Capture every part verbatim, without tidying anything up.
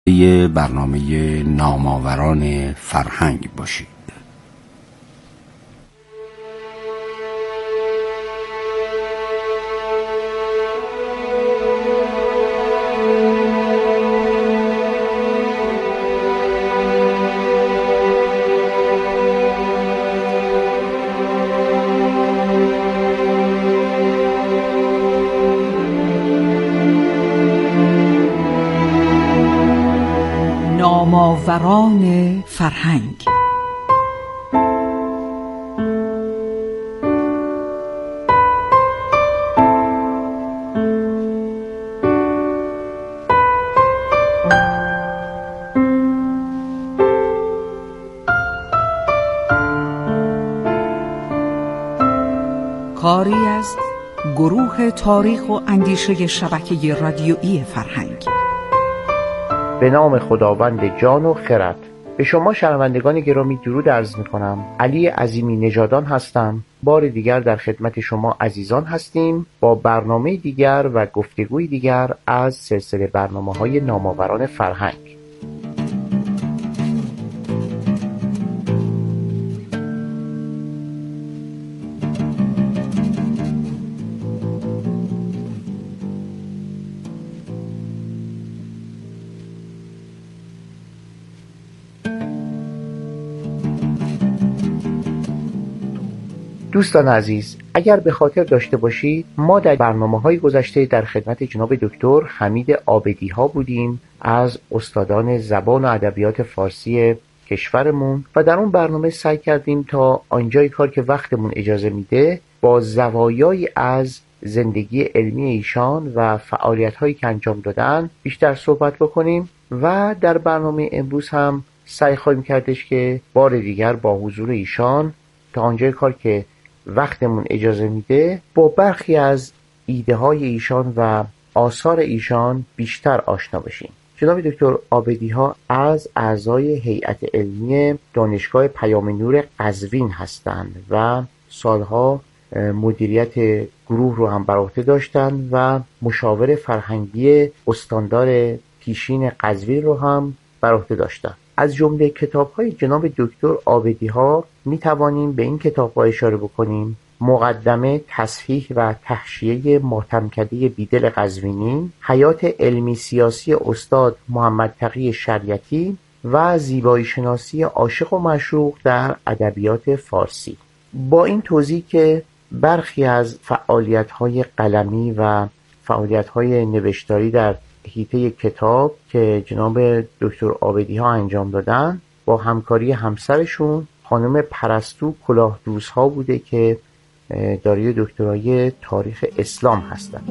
یه برنامه نامآوران فرهنگ باشید. نامآوران فرهنگ. کاری از گروه تاریخ و اندیشه شبکه رادیویی فرهنگ. به نام خداوند جان و خرد. به شما شنوندگان گرامی درود عرض می‌کنم. علی عظیمی نژادان هستم. بار دیگر در خدمت شما عزیزان هستیم با برنامه دیگر و گفتگوی دیگر از سلسله برنامه‌های نامآوران فرهنگ. دوستان عزیز، اگر به خاطر داشته باشید ما در برنامه‌های گذشته در خدمت جناب دکتر حمید عابدی‌ها بودیم از استادان زبان و ادبیات فارسی کشورمون و در اون برنامه سعی کردیم تا آنجای کار که وقتمون اجازه میده با زوایای از زندگی علمی ایشان و فعالیت‌هایی که انجام دادن بیشتر صحبت بکنیم و در برنامه امروز هم سعی خواهیم کردش که بار دیگر با حضور ایشان تا آنجای کار که وقتمون اجازه میده با برخی از ایده های ایشان و آثار ایشان بیشتر آشنا بشیم. جناب دکتر عابدی‌ها از اعضای هیئت علمی دانشگاه پیام نور قزوین هستند و سالها مدیریت گروه رو هم بر عهده داشتند و مشاور فرهنگی استاندار پیشین قزوین رو هم بر عهده داشتند. از جمله کتاب‌های جناب دکتر عابدی‌ها می‌توانیم به این کتاب‌ها اشاره بکنیم: مقدمه، تصحیح و تحشیه ماتمکده بیدل قزوینی، حیات علمی سیاسی استاد محمد تقی شریعتی و زیبایی شناسی عاشق و معشوق در ادبیات فارسی. با این توضیح که برخی از فعالیت‌های قلمی و فعالیت‌های نوشتاری در حیطه کتاب که جناب دکتر عابدی‌ها انجام دادن با همکاری همسرشون خانم پرستو کلاهدوزها بوده که دارای دکترای تاریخ اسلام هستند.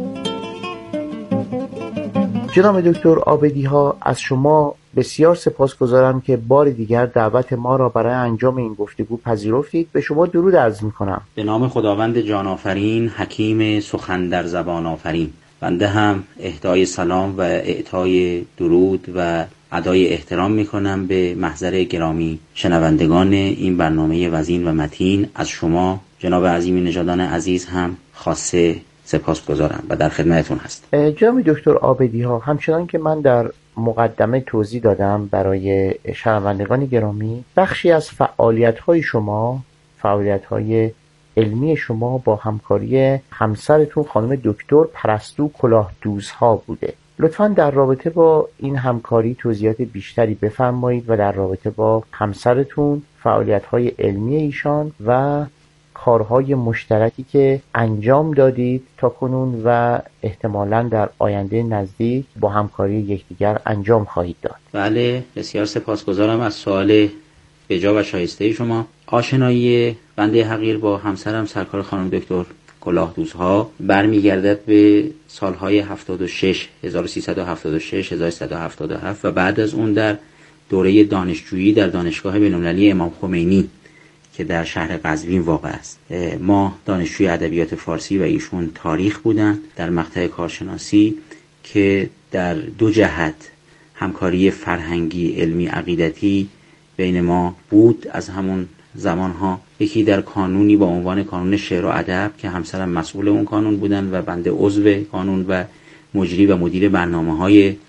جناب دکتر عابدی‌ها، از شما بسیار سپاسگزارم که بار دیگر دعوت ما را برای انجام این گفتگو پذیرفتید. به شما درود عرض می‌کنم. به نام خداوند جان آفرین، حکیم سخن در زبان آفرین. بنده هم اهدای سلام و اعطای درود و ادای احترام میکنم به محضر گرامی شنوندگان این برنامه وزین و متین. از شما جناب عظیمی نژادان عزیز هم خاصه سپاسگزارم و در خدمتتون هستم. جناب دکتر عابدی‌ها، همچنان که من در مقدمه توضیح دادم برای شنوندگان گرامی، بخشی از فعالیت‌های شما، فعالیت‌های علمی شما با همکاری همسرتون خانم دکتر پرستو کلاهدوزها بوده. لطفاً در رابطه با این همکاری توضیحات بیشتری بفرمایید و در رابطه با همسرتون، فعالیت‌های علمی ایشان و کارهای مشترکی که انجام دادید تا کنون و احتمالاً در آینده نزدیک با همکاری یکدیگر انجام خواهید داد. بله، بسیار سپاسگزارم از سوال بجا و شایسته شما. آشنایی بنده حقیر با همسرم سرکار خانم دکتر کلاهدوزها برمیگردد به سالهای هفتاد و شش هزار و سیصد و هفتاد و شش هزار و سیصد و هفتاد و هفت و بعد از اون در دوره دانشجویی در دانشگاه بین‌المللی امام خمینی که در شهر قزوین واقع است. ما دانشجوی ادبیات فارسی و ایشون تاریخ بودن در مقطع کارشناسی که در دو جهت همکاری فرهنگی، علمی، عقیدتی بین ما بود از همون زمانها. یکی در کانونی با عنوان کانون شعر و ادب که همسرم مسئول اون کانون بودن و بنده عضو کانون و مجری و مدیر برنامه‌های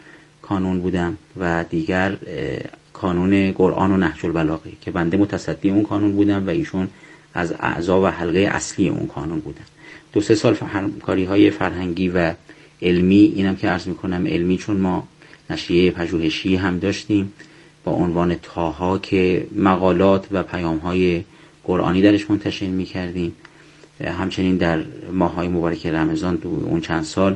کانون بودم و دیگر کانون قرآن و نهج البلاغه که بنده متصدی اون کانون بودم و ایشون از اعضا و حلقه اصلی اون کانون بودن. دو سه سال همکاری های فرهنگی و علمی، اینم که عرض میکنم علمی چون ما نشریه پژوهشی هم داشتیم با عنوان تاها که مقالات و پیام‌های قرآنی درش منتشر می‌کردیم. همچنین در ماه‌های مبارک رمضان تو اون چند سال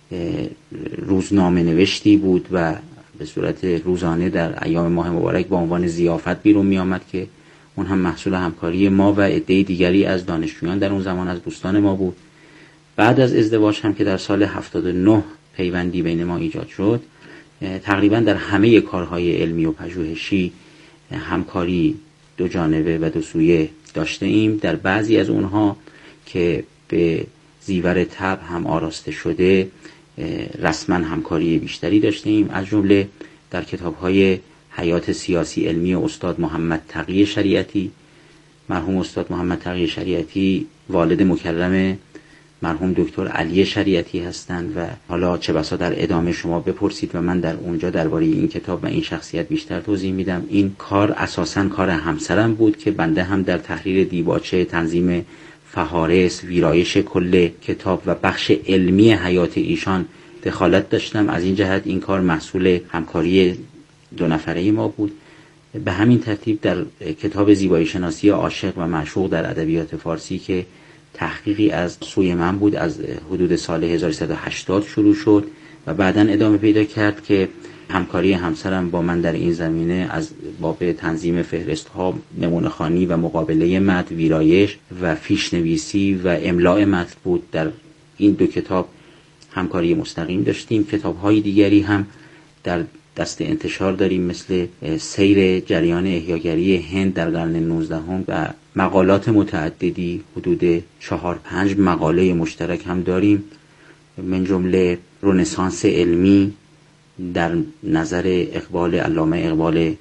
روزنامه نوشتی بود و به صورت روزانه در ایام ماه مبارک با عنوان ضیافت بیرون می‌آمد که اون هم محصول همکاری ما و عده دیگری از دانشجویان در اون زمان از دوستان ما بود. بعد از ازدواج هم که در سال هفتاد و نه پیوندی بین ما ایجاد شد، تقریبا در همه کارهای علمی و پژوهشی همکاری دو جانبه و دو سویه داشته ایم. در بعضی از اونها که به زیور طبع هم آراسته شده رسما همکاری بیشتری داشته ایم، از جمله در کتاب‌های حیات سیاسی علمی استاد محمد تقی شریعتی. مرحوم استاد محمد تقی شریعتی والد مکرم مرحوم دکتر علی شریعتی هستند و حالا چه بسا در ادامه شما بپرسید و من در اونجا درباره این کتاب و این شخصیت بیشتر توضیح میدم. این کار اساساً کار همسرم بود که بنده هم در تحریر دیباچه، تنظیم فهارس، ویرایش کل کتاب و بخش علمی حیات ایشان دخالت داشتم. از این جهت این کار محصول همکاری دو نفره ما بود. به همین ترتیب در کتاب زیبایی شناسی عاشق و معشوق در ادبیات فارسی که تحقیقی از سوی من بود، از حدود سال هزار و سیصد و هشتاد شروع شد و بعداً ادامه پیدا کرد که همکاری همسرم با من در این زمینه از باب تنظیم فهرست‌ها، نمونه‌خوانی و مقابله متن، ویرایش و فیشنویسی و املاء متن بود. در این دو کتاب همکاری مستقیم داشتیم. کتاب‌های دیگری هم در دست انتشار داریم مثل سیر جریان احیاگری هند در قرن نوزدهم و مقالات متعددی، حدود چهار پنج مقاله مشترک هم داریم، من جمله رنسانس علمی در نظر اقبال علامه اقبال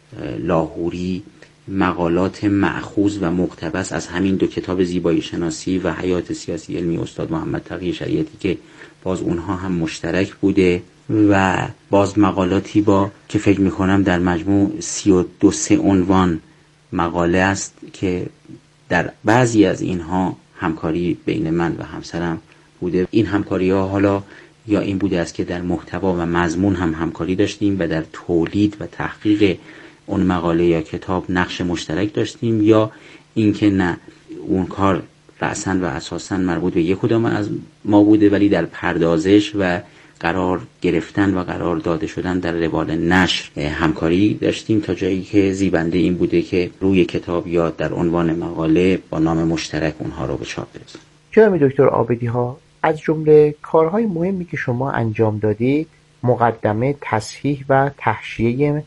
لاهوری، مقالات مأخوذ و مقتبس از همین دو کتاب زیبایی شناسی و حیات سیاسی علمی استاد محمد تقی شریعتی که باز اونها هم مشترک بوده و باز مقالاتی با که فکر میکنم در مجموع سی و دو سه عنوان مقاله است که در بعضی از اینها همکاری بین من و همسرم بوده. این همکاری ها حالا یا این بوده است که در محتوا و مضمون هم همکاری داشتیم و در تولید و تحقیق اون مقاله یا کتاب نقش مشترک داشتیم، یا اینکه نه اون کار رأساً و اساساً مربوط به یک کدام از ما بوده ولی در پردازش و قرار گرفتن و قرار داده شدن در روال نشر همکاری داشتیم، تا جایی که زیبنده این بوده که روی کتاب یا در عنوان مقاله با نام مشترک اونها رو به چاپ برسونیم. جناب دکتر عابدی ها، از جمله کارهای مهمی که شما انجام دادید مقدمه تصحیح و تحشیه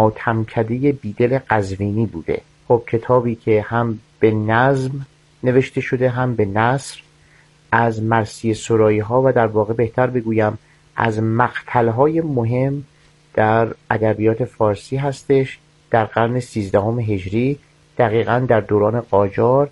ماتمکده بیدل قزوینی بوده. خب کتابی که هم به نظم نوشته شده هم به نثر، از مرثیه سرایی ها و در واقع بهتر بگویم از مقتل های مهم در ادبیات فارسی هستش در قرن سیزدهم هجری، دقیقاً در دوران قاجار،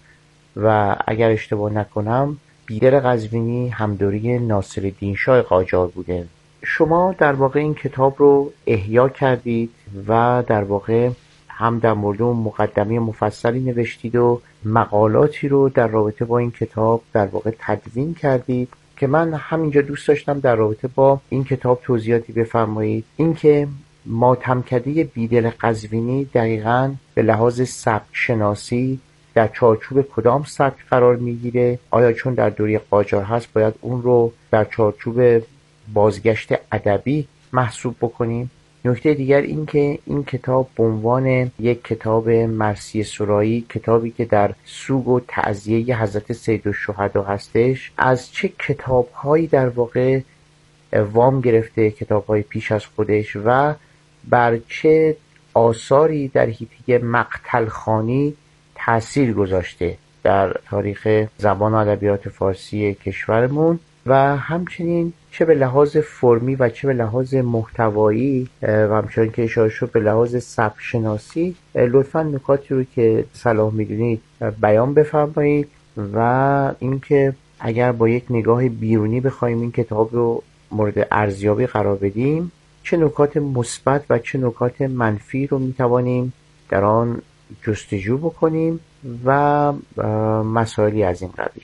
و اگر اشتباه نکنم بیدل قزوینی همدوری ناصرالدین شاه قاجار بوده. شما در واقع این کتاب رو احیا کردید و در واقع هم در مورد اون مقدمه مفصلی نوشتید و مقالاتی رو در رابطه با این کتاب در واقع تدوین کردید که من همینجا دوست داشتم در رابطه با این کتاب توضیحاتی بفرمایید. اینکه ماتمکده بیدل قزوینی دقیقاً به لحاظ سبک شناسی در چارچوب کدام سبک قرار میگیره؟ آیا چون در دوره قاجار هست باید اون رو در چارچوب بازگشت ادبی محسوب بکنیم؟ نکته دیگر این که این کتاب به عنوان یک کتاب مرثیه سرایی، کتابی که در سوگ و تعزیه حضرت سیدالشهدا هستش، از چه کتاب‌هایی در واقع وام گرفته، کتاب‌های پیش از خودش، و بر چه آثاری در حیطه مقتلخوانی تأثیر گذاشته در تاریخ زبان و ادبیات فارسی کشورمون، و همچنین چه به لحاظ فرمی و چه به لحاظ محتوایی و همچنین که اشاره شد به لحاظ سبک شناسی لطفاً نکاتی رو که صلاح میدونید بیان بفرمایید، و اینکه اگر با یک نگاه بیرونی بخوایم این کتاب رو مورد ارزیابی قرار بدیم چه نکات مثبت و چه نکات منفی رو میتوانیم در آن جستجو بکنیم و مسائلی از این قبیل.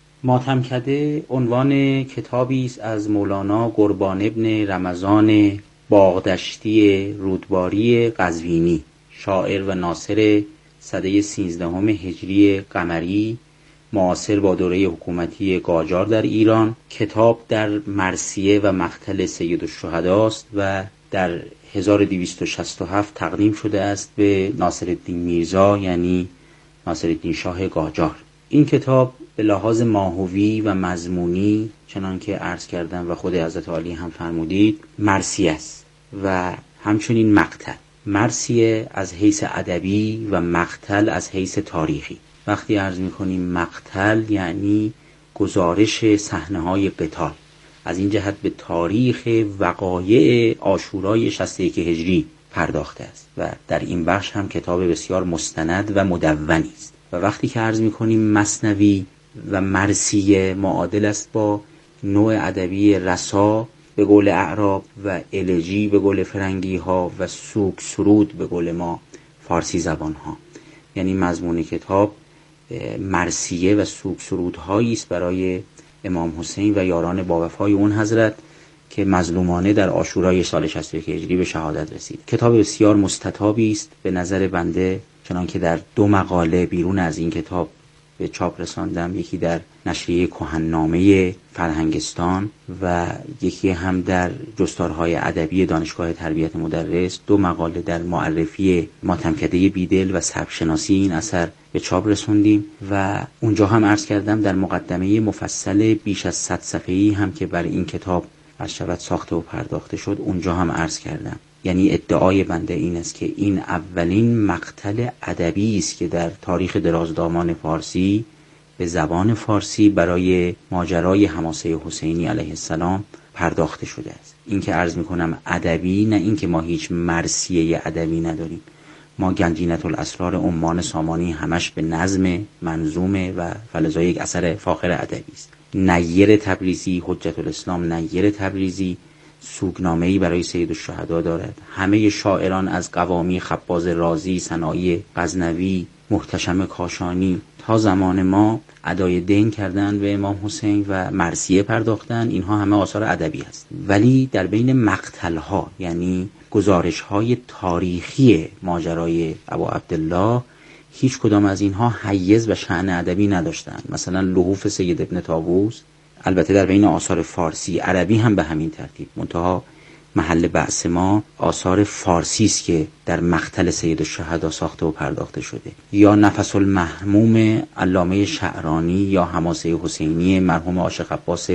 ماتمکده عنوان کتابی است از مولانا قربان ابن رمضان باغدشتی رودباری قزوینی، شاعر و ناصر سده سیزدهم هجری قمری، معاصر با دوره حکومتی قاجار در ایران. کتاب در مرثیه و مقتل سیدالشهدا است و در هزار و دویست و شصت و هفت تقدیم شده است به ناصرالدین میرزا، یعنی ناصرالدین شاه قاجار. این کتاب به لحاظ ماهوی و مضمونی چنان که عرض کردم و خود حضرت عالی هم فرمودید مرثیه است و همچنین مقتل. مرثیه از حیث ادبی و مقتل از حیث تاریخی. وقتی عرض می‌کنیم مقتل یعنی گزارش صحنه‌های قتال، از این جهت به تاریخ وقایع عاشورای شصت و یک هجری پرداخته است و در این بخش هم کتاب بسیار مستند و مدونی است. و وقتی که عرض می‌کنیم مثنوی و مرثیه معادل است با نوع ادبی رسا به قول اعراب و الژی به قول فرنگی ها و سوگ سرود به قول ما فارسی زبان ها. یعنی مضمون کتاب مرثیه و سوگ سرود هایی است برای امام حسین و یاران با وفای اون حضرت که مظلومانه در عاشورای سال شصت و یک هجری به شهادت رسید. کتاب بسیار مستطابی است به نظر بنده، چنان که در دو مقاله بیرون از این کتاب به چاپ رساندم، یکی در نشریه کهن‌نامه فرهنگستان و یکی هم در جستارهای ادبی دانشگاه تربیت مدرس. دو مقاله در معرفی ماتمکده بیدل و سبک‌شناسی این اثر به چاپ رسوندیم و اونجا هم عرض کردم در مقدمه مفصل بیش از صد صفحه‌ای هم که برای این کتاب از شبت ساخته و پرداخته شد، اونجا هم عرض کردم. یعنی ادعای بنده این است که این اولین مقتل ادبی است که در تاریخ درازدامان فارسی به زبان فارسی برای ماجرای حماسه حسینی علیه السلام پرداخته شده است. این که عرض میکنم ادبی، نه این که ما هیچ مرثیه ادبی نداریم. ما گنجینة الاسرار عمان سامانی همش به نظم منظومه و فلذا یک اثر فاخر ادبی است. نیر تبریزی، حجت الاسلام نیر تبریزی سوگنامه‌ای برای سیدالشهدا دارد. همه شاعران از قوامی خباز رازی، سنایی غزنوی، محتشم کاشانی تا زمان ما ادای دین کردن به امام حسین و مرثیه پرداختن. اینها همه آثار ادبی است. ولی در بین مقتل‌ها، یعنی گزارش‌های تاریخی ماجرای ابو عبدالله، هیچ کدام از اینها حیز و شأن ادبی نداشتند. مثلا لحوف سید ابن طاووس، البته در بین آثار فارسی عربی هم به همین ترتیب، منتها محل بحث ما آثار فارسی است که در مقتل سیدالشهدا ساخته و پرداخته شده. یا نفس المحموم علامه شعرانی، یا حماسه حسینی مرحوم عاشق عباس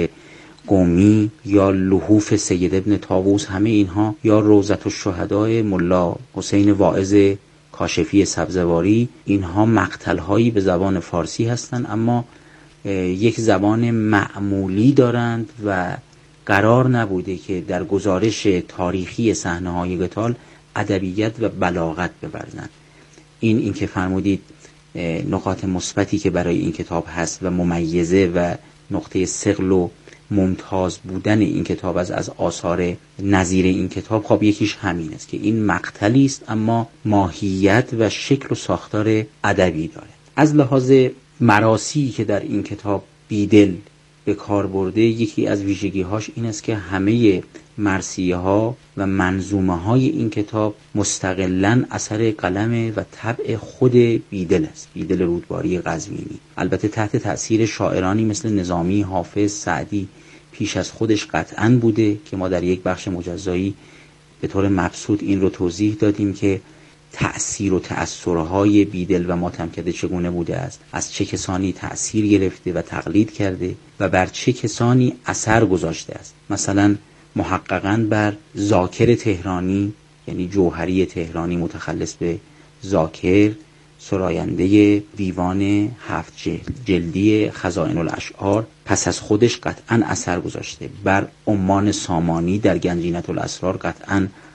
قمی، یا لحوف سید ابن طاووس، همه اینها، یا روضة الشهداء ملا حسین واعظ کاشفی سبزواری، اینها مقتل‌هایی به زبان فارسی هستند اما یک زبان معمولی دارند و قرار نبوده که در گزارش تاریخی صحنه‌های قتال ادبیت و بلاغت بورزند. این این که فرمودید نکات مثبتی که برای این کتاب هست و ممیزه و نقطه ثقل و ممتاز بودن این کتاب از از آثار نظیر این کتاب، خب یکیش همین است که این مقتلی است اما ماهیت و شکل و ساختار ادبی داره. از لحاظ مراسی که در این کتاب بیدل به کار برده، یکی از ویژگی‌هاش این است که همه مرثیه ها و منظومه های این کتاب مستقلاً اثر قلم و طبع خود بیدل است، بیدل رودباری قزوینی. البته تحت تأثیر شاعرانی مثل نظامی، حافظ، سعدی پیش از خودش قطعاً بوده که ما در یک بخش مجزایی به طور مبسوط این رو توضیح دادیم که تأثیر و تأثرهای بیدل و ماتمکده چگونه بوده است، از چه کسانی تأثیر گرفته و تقلید کرده و بر چه کسانی اثر گذاشته است. مثلا محققاً بر ذاکر تهرانی، یعنی جوهری تهرانی متخلص به ذاکر، سراینده دیوان هفت جلدی خزائن الاشعار، پس از خودش قطعاً اثر گذاشته. بر عمان سامانی در گنجینة الاسرار قطعاً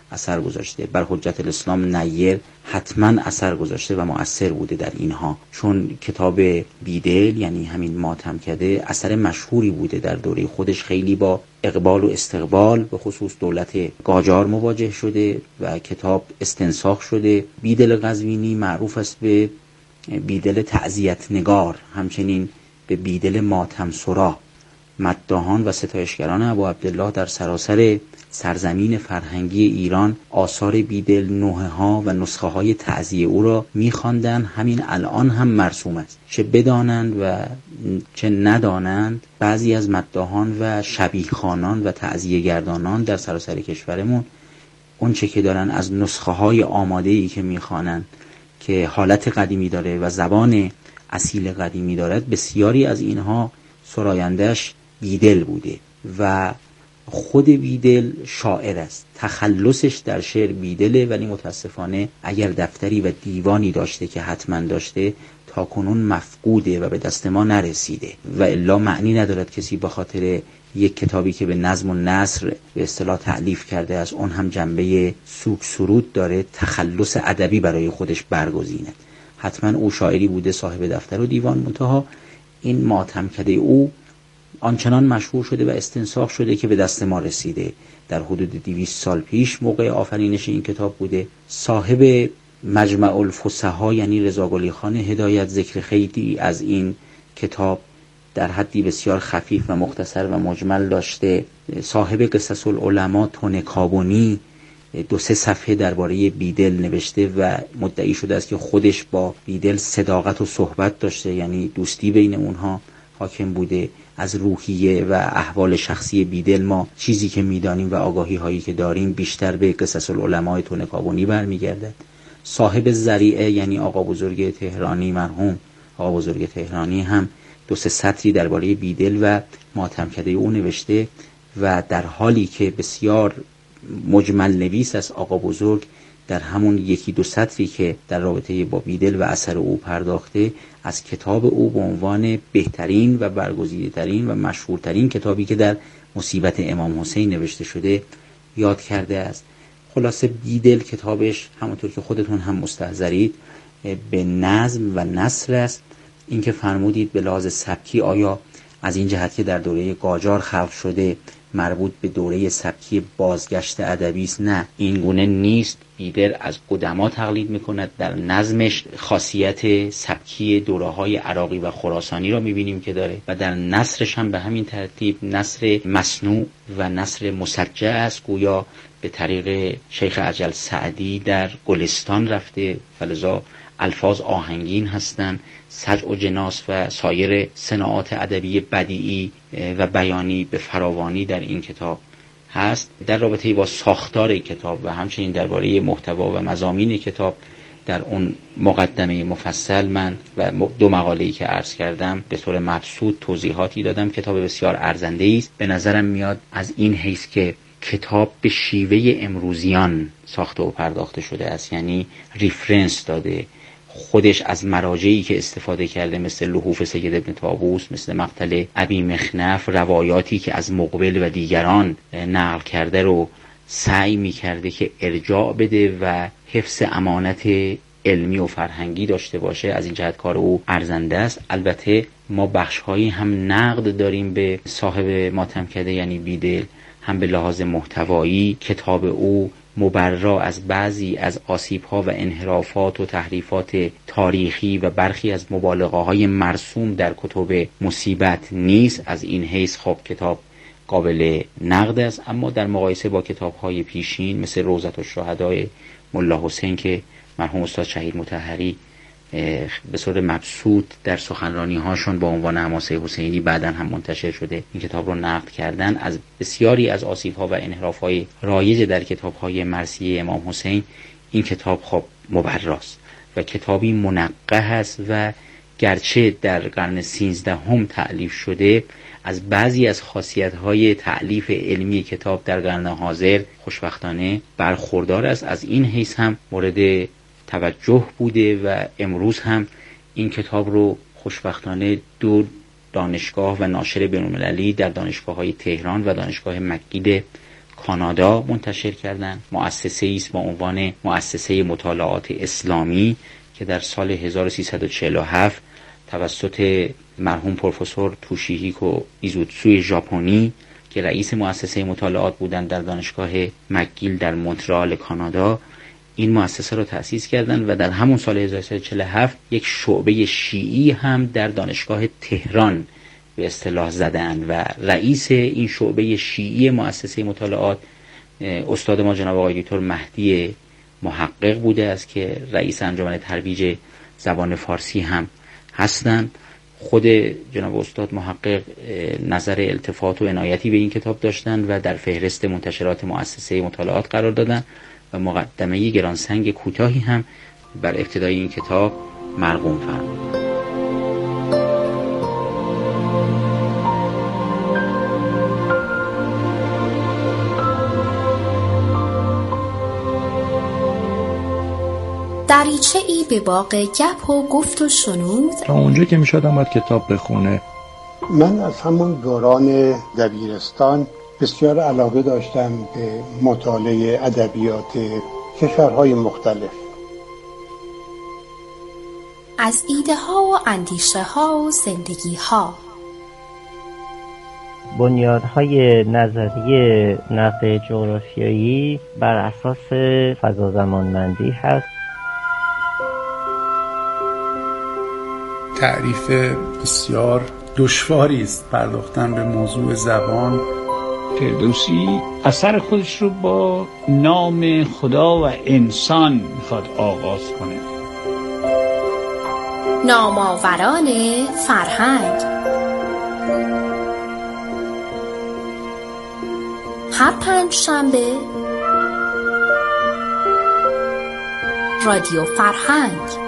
اثر گذاشته. بر حجت الاسلام نیر حتما اثر گذاشته و مؤثر بوده در اینها، چون کتاب بیدل یعنی همین ماتمکده اثر مشهوری بوده در دوره خودش، خیلی با اقبال و استقبال به خصوص دولت قاجار مواجه شده و کتاب استنساخ شده. بیدل قزوینی معروف است به بیدل تعزیت نگار، همچنین به بیدل ماتم سرا. مداحان و ستایشگران ابو عبدالله در سراسر سرزمین فرهنگی ایران آثار بیدل، نوحه ها و نسخه های تعزیه او را می‌خواندند. همین الان هم مرسوم است، چه بدانند و چه ندانند. بعضی از مداحان و شبیه خوانان و تعزیه گردانان در سراسر کشورمون اون چه که دارن از نسخه های آماده‌ای که می‌خوانند که حالت قدیمی داره و زبان اصیل قدیمی دارد، بسیاری از اینها سرایندش بیدل بوده و خود بیدل شاعر است. تخلصش در شعر بیدله، ولی متاسفانه اگر دفتری و دیوانی داشته که حتما داشته تا کنون مفقوده و به دست ما نرسیده و الا معنی ندارد کسی به خاطر یک کتابی که به نظم و نثر به اصطلاح تألیف کرده از اون هم جنبه سوگ سرود داره تخلص ادبی برای خودش برگزیند. حتما او شاعری بوده صاحب دفتر و دیوان، منتها این ماتمکده او آنچنان مشهور شده و استنساخ شده که به دست ما رسیده. در حدود دویست سال پیش موقع آفرینش این کتاب بوده. صاحب مجمع الفصحا یعنی رضا قلی خان هدایت ذکر خیلی از این کتاب در حدی بسیار خفیف و مختصر و مجمل داشته. صاحب قصص العلماء تونکابونی دو سه صفحه درباره بیدل نوشته و مدعی شده است که خودش با بیدل صداقت و صحبت داشته، یعنی دوستی بین اونها حاکم بوده. از روحیه و احوال شخصی بیدل ما چیزی که میدانیم و آگاهی هایی که داریم بیشتر به قصص العلماء تونکابونی برمیگردد. صاحب ذریعه یعنی آقا بزرگ تهرانی، مرحوم آقا بزرگ تهرانی، هم دو سه سطری درباره بیدل و ماتمکده او نوشته و در حالی که بسیار مجمل نویس از آقا بزرگ، در همون یکی دو سطری که در رابطه با بیدل و اثر او پرداخته، از کتاب او به عنوان بهترین و برگزیده‌ترین و مشهورترین کتابی که در مصیبت امام حسین نوشته شده یاد کرده است. خلاصه بیدل کتابش همونطور که خودتون هم مستحضرید به نظم و نثر است. این که فرمودید به لحاظ سبکی آیا از این جهت که در دوره قاجار خلق شده مربوط به دوره سبکی بازگشت ادبی است، نه، این گونه نیست. بیدل از قدما تقلید میکند. در نظمش خاصیت سبکی دوره‌های عراقی و خراسانی را میبینیم که داره و در نثرش هم به همین ترتیب نثر مصنوع و نثر مسجع است. گویا به طریق شیخ اجل سعدی در گلستان رفته، فلذا الفاظ آهنگین هستند. سجع و جناس و سایر صناعات ادبی بدیعی و بیانی به فراوانی در این کتاب هست. در رابطه با ساختار کتاب و همچنین درباره محتوا و مضامین کتاب در اون مقدمه مفصل من و دو مقاله‌ای که عرض کردم به طور مبسوط توضیحاتی دادم. کتاب بسیار ارزنده‌ای است. به نظرم میاد از این حیث که کتاب به شیوه امروزیان ساخته و پرداخته شده است، یعنی ریفرنس داده، خودش از مراجعی که استفاده کرده مثل لحوف سید ابن طاووس، مثل مقتل ابی مخنف، روایاتی که از مقبل و دیگران نقل کرده رو سعی می کرده که ارجاع بده و حفظ امانت علمی و فرهنگی داشته باشه. از این جهت کار او ارزنده است. البته ما بخش‌هایی هم نقد داریم به صاحب ماتمکده یعنی بیدل، هم به لحاظ محتوایی کتاب او مبرا از بعضی از آسیب‌ها و انحرافات و تحریفات تاریخی و برخی از مبالغه‌های مرسوم در کتب مصیبت نیست. از این حیث خب کتاب قابل نقد است، اما در مقایسه با کتاب‌های پیشین مثل روضة الشهداء ملا حسین که مرحوم استاد شهید مطهری به صورت مبسوط در سخنرانی هاشون با عنوان حماسه حسینی بعداً هم منتشر شده این کتاب رو نقد کردن، از بسیاری از آسیب‌ها و انحراف‌های رایج در کتاب‌های مرثیه امام حسین این کتاب خب مبراست و کتابی منقح است و گرچه در قرن سیزدهم تألیف شده، از بعضی از خاصیت‌های تألیف علمی کتاب در قرن حاضر خوشبختانه برخوردار است. از این حیث هم مورد توجه بوده و امروز هم این کتاب رو خوشبختانه دو دانشگاه و ناشر بین‌المللی در دانشگاه‌های تهران و دانشگاه مکید کانادا منتشر کردند. مؤسسه است با عنوان مؤسسه مطالعات اسلامی که در سال هزار و سیصد و چهل و هفت توسط مرحوم پروفسور توشیهیکو ایزوتسوی ژاپنی که رئیس مؤسسه مطالعات بودند در دانشگاه مکگیل در مونترال کانادا این مؤسسه را تأسیس کردند و در همون سال هزار و سیصد و چهل و هفت یک شعبه شیعی هم در دانشگاه تهران به اصطلاح زدند و رئیس این شعبه شیعی مؤسسه مطالعات استاد ما جناب آقای دکتر مهدی محقق بوده است که رئیس انجمن ترویج زبان فارسی هم هستند. خود جناب استاد محقق نظر التفات و عنایتی به این کتاب داشتند و در فهرست منتشرات مؤسسه مطالعات قرار دادند و مقدمه گرانسنگ کوتاهی هم بر ابتدای این کتاب مرقوم فرمودند. دریچه ای به باغ گپ و گفت و شنود. تا اونجا که میشد باید کتاب بخونه. من از همون دوران دبیرستان بسیار علاقه داشتم به مطالعه ادبیات کشورهای مختلف. از ایده ها و اندیشه ها و زندگی ها. بنیادهای نظریه نقد جغرافیایی بر اساس فضا زمانمندی هست. تعریف بسیار دشواری است پرداختن به موضوع زبان. فردوسی اثر خودش رو با نام خدا و انسان میخواد آغاز کنه. نامآوران فرهنگ. هر پنج شنبه رادیو فرهنگ.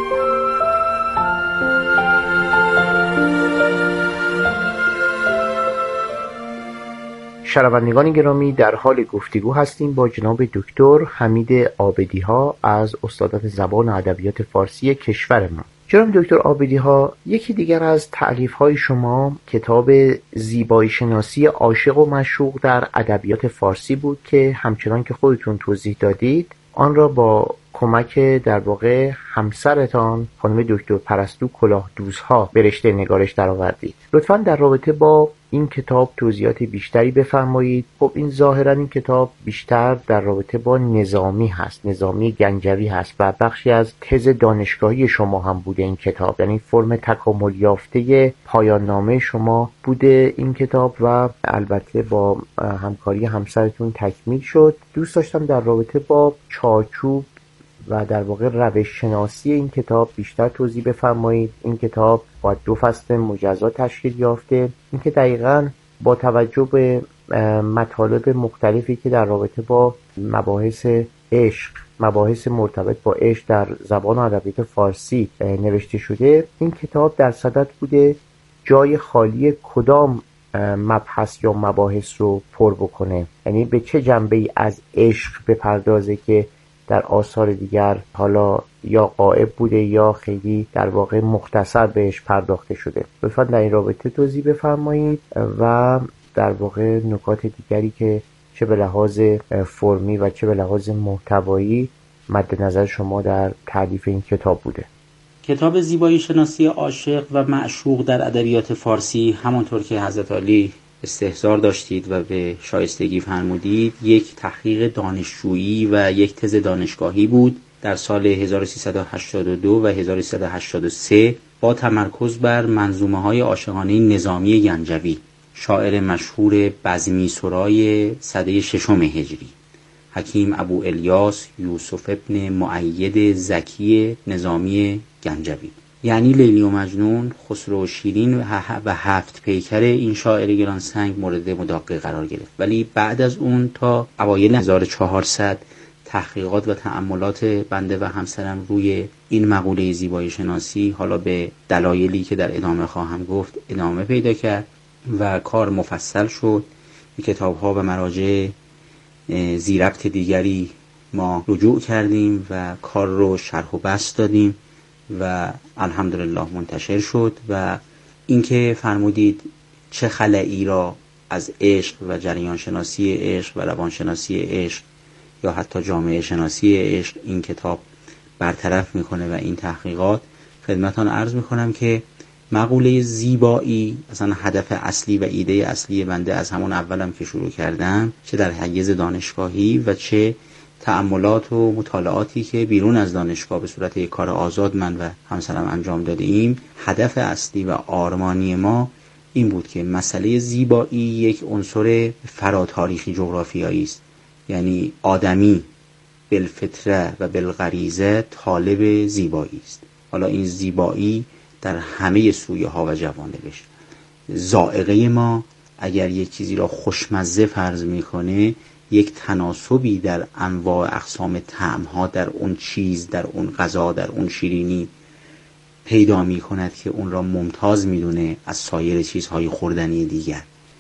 شنوندگان گرامی، در حال گفتگو هستیم با جناب دکتر حمید عابدی‌ها از استادان زبان و ادبیات فارسی کشور ما. جناب دکتر عابدی‌ها، یکی دیگر از تألیف‌های شما کتاب زیبایی شناسی عاشق و معشوق در ادبیات فارسی بود که همچنان که خودتون توضیح دادید آن را با کمک در واقع همسرتان خانم دکتر پرستو کلاهدوزها به رشته نگارش درآوردید. لطفاً در رابطه با این کتاب توضیحات بیشتری بفرمایید. خب این ظاهراً این کتاب بیشتر در رابطه با نظامی هست، نظامی گنجوی هست و بخشی از تز دانشگاهی شما هم بوده این کتاب، یعنی فرم تکامل یافته پایان نامه شما بوده این کتاب و البته با همکاری همسرتون تکمیل شد. دوست داشتم در رابطه با چارچوب و در واقع روش شناسی این کتاب بیشتر توضیح بفرمایید. این کتاب با دو فصل مجزا تشکیل یافته، اینکه دقیقاً با توجه به مطالب مختلفی که در رابطه با مباحث عشق، مباحث مرتبط با عشق در زبان و ادبیات فارسی نوشته شده، این کتاب در صدد بوده جای خالی کدام مبحث یا مباحث رو پر بکنه، یعنی به چه جنبه‌ای از عشق بپردازه که در آثار دیگر حالا یا غائب بوده یا خیلی در واقع مختصر بهش پرداخته شده. لطفاً در این رابطه توضیح بفرمایید و در واقع نکات دیگری که چه به لحاظ فرمی و چه به لحاظ محتوایی مد نظر شما در تألیف این کتاب بوده. کتاب زیبایی شناسی عاشق و معشوق در ادبیات فارسی، همانطور که حضرت عالی استحضار داشتید و به شایستگی فرمودید، یک تحقیق دانشجویی و یک تز دانشگاهی بود در سال هزار و سیصد و هشتاد و دو و هزار و سیصد و هشتاد و سه با تمرکز بر منظومه‌های عاشقانه نظامی گنجوی، شاعر مشهور بزمی سرای سده ششم هجری، حکیم ابو الیاس یوسف ابن مؤید زکی نظامی گنجوی، یعنی لیلی و مجنون، خسرو و شیرین و هفت پیکر این شاعر گرانسنگ مورد مداقه قرار گرفت. ولی بعد از اون تا اوایل هزار و چهارصد تحقیقات و تأملات بنده و همسرم روی این مقوله زیبایی شناسی، حالا به دلایلی که در ادامه خواهم گفت، ادامه پیدا کرد و کار مفصل شد. کتاب ها و مراجع زیربط دیگری ما رجوع کردیم و کار رو شرح و بسط دادیم و الحمدلله منتشر شد. و اینکه فرمودید چه خلایی را از عشق و جریان شناسی عشق و روان شناسی عشق یا حتی جامعه شناسی عشق این کتاب برطرف میکنه و این تحقیقات، خدمتان عرض میکنم که مقوله زیبایی اصلا هدف اصلی و ایده اصلی بنده از همون اولم که شروع کردم، چه در حیز دانشگاهی و چه تأملات و مطالعاتی که بیرون از دانشگاه به صورت یک کار آزاد من و همسرم انجام دادیم، هدف اصلی و آرمانی ما این بود که مسئله زیبایی یک عنصر فراتاریخی جغرافیایی است. یعنی آدمی بالفطره و بالغریزه طالب زیبایی است. حالا این زیبایی در همه سویه ها و جوانبش. ذائقه ما اگر یک چیزی را خوشمزه فرض میکنه، یک تناسبی در انواع اقسام طعم ها در اون چیز، در اون غذا، در اون شیرینی پیدا می کند که اون را ممتاز می دونه از سایر چیزهای خوردنی دیگر.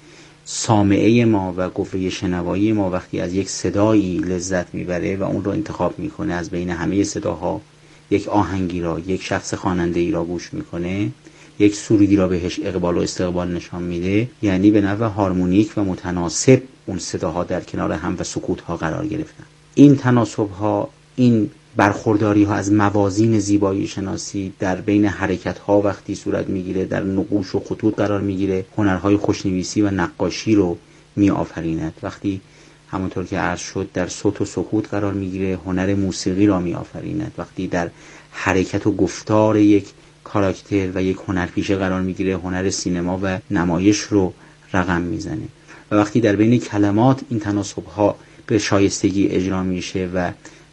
سامعه ما و قوه شنوایی ما وقتی از یک صدایی لذت میبره و اون رو انتخاب میکنه از بین همه صداها، یک آهنگی را، یک شخص خواننده ای را گوش میکنه، یک سرودی را بهش اقبال و استقبال نشان میده، یعنی به نحو هارمونیک و متناسب اون صداها در کنار هم و سکوت ها قرار گرفتن. این تناسب ها، این برخورداری ها از موازین زیبایی شناسی در بین حرکت ها وقتی صورت میگیره، در نقوش و خطوط قرار میگیره، هنرهای خوشنویسی و نقاشی رو می آفریند. وقتی همونطور که عرض شد در صوت و سکوت قرار میگیره، هنر موسیقی را می آفریند. وقتی در حرکت و گفتار یک کاراکتر و یک هنرپیشه قرار میگیره، هنر سینما و نمایش رو رقم میزنه. و وقتی در بین کلمات این تناسب ها به شایستگی اجرا میشه و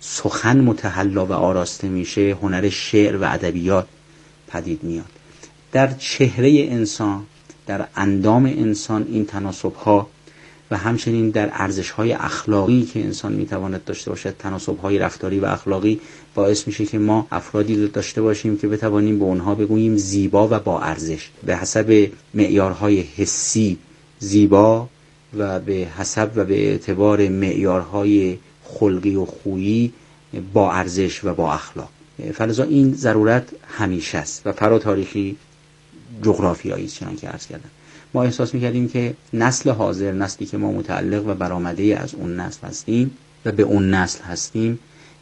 سخن متحلا و آراسته میشه، هنر شعر و ادبیات پدید میاد. در چهره انسان، در اندام انسان این تناسب ها و همچنین در ارزش های اخلاقی که انسان میتواند داشته باشد، تناسب های رفتاری و اخلاقی باعث میشه که ما افرادی داشته باشیم که بتوانیم به اونها بگوییم زیبا و با ارزش، به حسب معیارهای حسی زیبا و به حسب و به اعتبار معیارهای خلقی و خویی با ارزش و با اخلاق. فلذا این ضرورت همیشه است و فراتاریخی جغرافیایی است. چنانکه عرض کردم ما احساس میکردیم که نسل حاضر، نسلی که ما متعلق و برآمده از اون نسل هستیم و به اون نسل هستیم،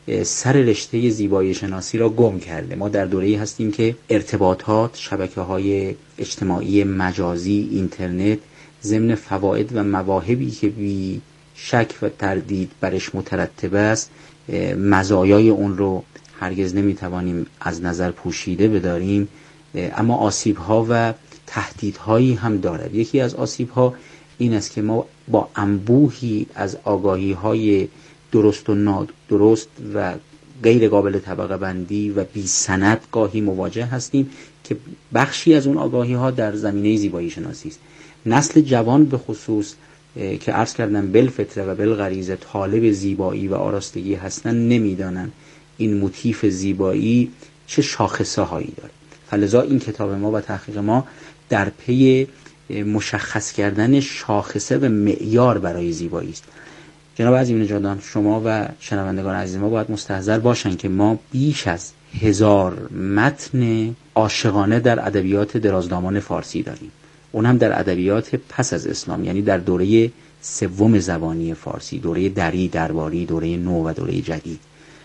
سر رشته زیبایی شناسی را گم کرده. ما در دوره‌ای هستیم که ارتباطات، شبکه‌های اجتماعی مجازی، اینترنت، ضمن فواید و مواهبی که بی شک و تردید برش مترتب است، مزایای اون رو هرگز نمیتوانیم از نظر پوشیده بداریم، اما آسیب‌ها و تهدیدهایی هم دارد. یکی از آسیب‌ها این است که ما با انبوهی از آگاهی‌های درست و نادرست و غیر قابل طبقه بندی و بی سند گاهی مواجه هستیم که بخشی از اون آگاهی‌ها در زمینه زیبایی شناسی است. نسل جوان به خصوص که عرض کردم بالفطره و بالغریزه طالب زیبایی و آراستگی هستن، نمیدانن این موتیف زیبایی چه شاخصه هایی داره. فلذا این کتاب ما و تحقیق ما در پی مشخص کردن شاخصه و معیار برای زیبایی است. جناب عظیم نژادان، شما و شنوندگان عزیز ما باید مستحضر باشن که ما بیش از هزار متن عاشقانه در ادبیات درازدامان فارسی داریم، اون هم در ادبیات پس از اسلام، یعنی در دوره سوم زبانی فارسی، دوره دری، درباری، دوره نو و دوره جدید.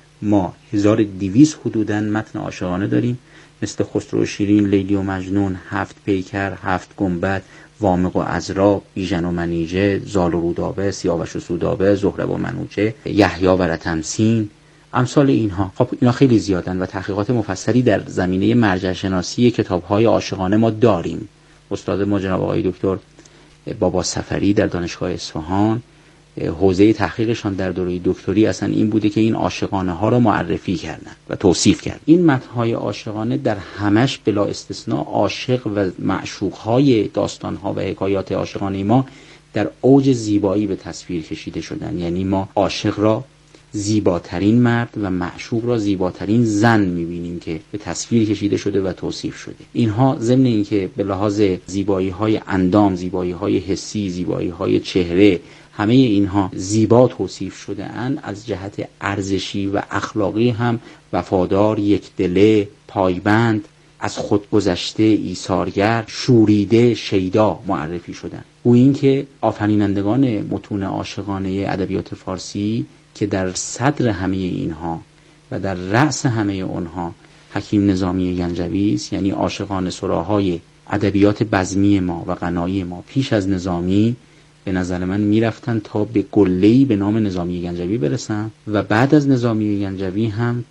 ما هزار و دویست حدوداً متن عاشقانه داریم، مثل خسرو و شیرین، لیلی و مجنون، هفت پیکر، هفت گنبد، وامق و عذرا، بیژن و منیژه، زال و رودابه، سیاوش و سودابه، زهره و منوچه، یحیی و رتمسین، امثال اینها. خب اینا خیلی زیادن و تحقیقات مفصلی در زمینه مرجع شناسی کتاب‌های عاشقانه ما داریم. استاد ما جناب آقای دکتر بابا صفری در دانشگاه اصفهان، حوزه تحقیقشان در دوره دکتری اصلا این بوده که این عاشقانه ها را معرفی کردن و توصیف کرد. این متن‌های عاشقانه در همش بلا استثناء عاشق و معشوق‌های داستان‌ها و حکایات عاشقانه ما در اوج زیبایی به تصویر کشیده شدن. یعنی ما عاشق را زیباترین مرد و معشوق را زیباترین زن می‌بینیم که به تصویر کشیده شده و توصیف شده. اینها ضمن اینکه به لحاظ زیبایی‌های اندام، زیبایی‌های حسی، زیبایی‌های چهره، همه اینها زیبا توصیف شده اند، از جهت ارزشی و اخلاقی هم وفادار، یک دله، پایبند، از خود گذشته، ایثارگر، شوریده، شیدا معرفی شدن. او این که آفرینندگان متون عاشقانه ادبیات فارسی که در صدر همه اینها و در رأس همه اونها حکیم نظامی گنجوی است، یعنی عاشقان سراهای ادبیات بزمی ما و غنایی ما پیش از نظامی به نظر من میرفتن تا به قله‌ای به نام نظامی گنجوی برسن و بعد از نظامی گنجوی هم